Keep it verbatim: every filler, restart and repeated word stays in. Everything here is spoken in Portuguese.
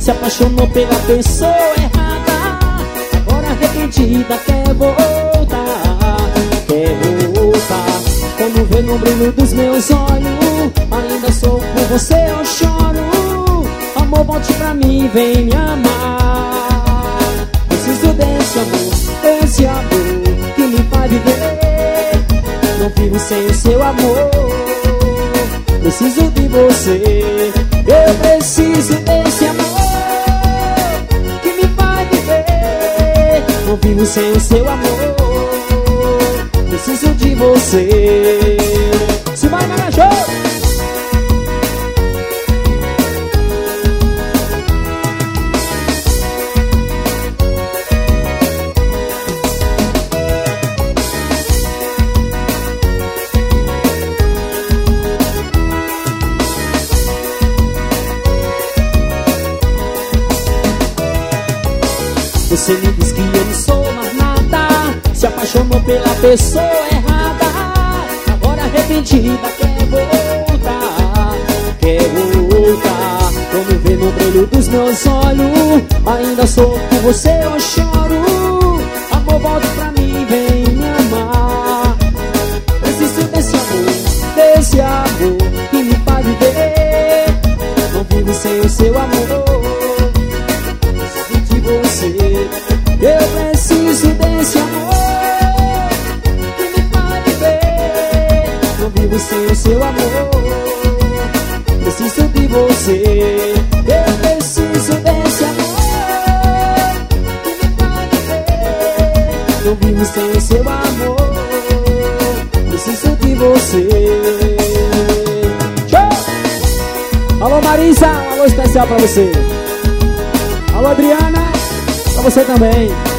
se apaixonou pela pessoa errada. Agora arrependida quer voltar, quer voltar. Quando vê no brilho dos meus olhos, ainda sou por você, eu choro. Amor, volte pra mim, vem me amar. Preciso desse amor, desse amor que me faz viver. Não vivo sem o seu amor. Preciso de você. Eu preciso desse amor que me faz viver. Não vivo sem o seu amor. Preciso de você. Se vai, Mega Show! Você me diz que eu não sou mais nada, se apaixonou pela pessoa errada. Agora arrependida quer voltar, quer voltar. Quando vê no brilho dos meus olhos, ainda sou por você, eu choro. Amor, volte pra mim, vem me amar. Preciso desse amor, desse amor que me faz viver. Não vivo sem o seu amor. Você. Eu preciso desse amor que me faz viver. Não vivo sem o seu amor. Preciso de você. Eu preciso desse amor que me faz viver. Não vivo sem o seu amor. Preciso de você. Show! Alô, Marisa, um alô especial pra você. Alô, Adriana, pra você também.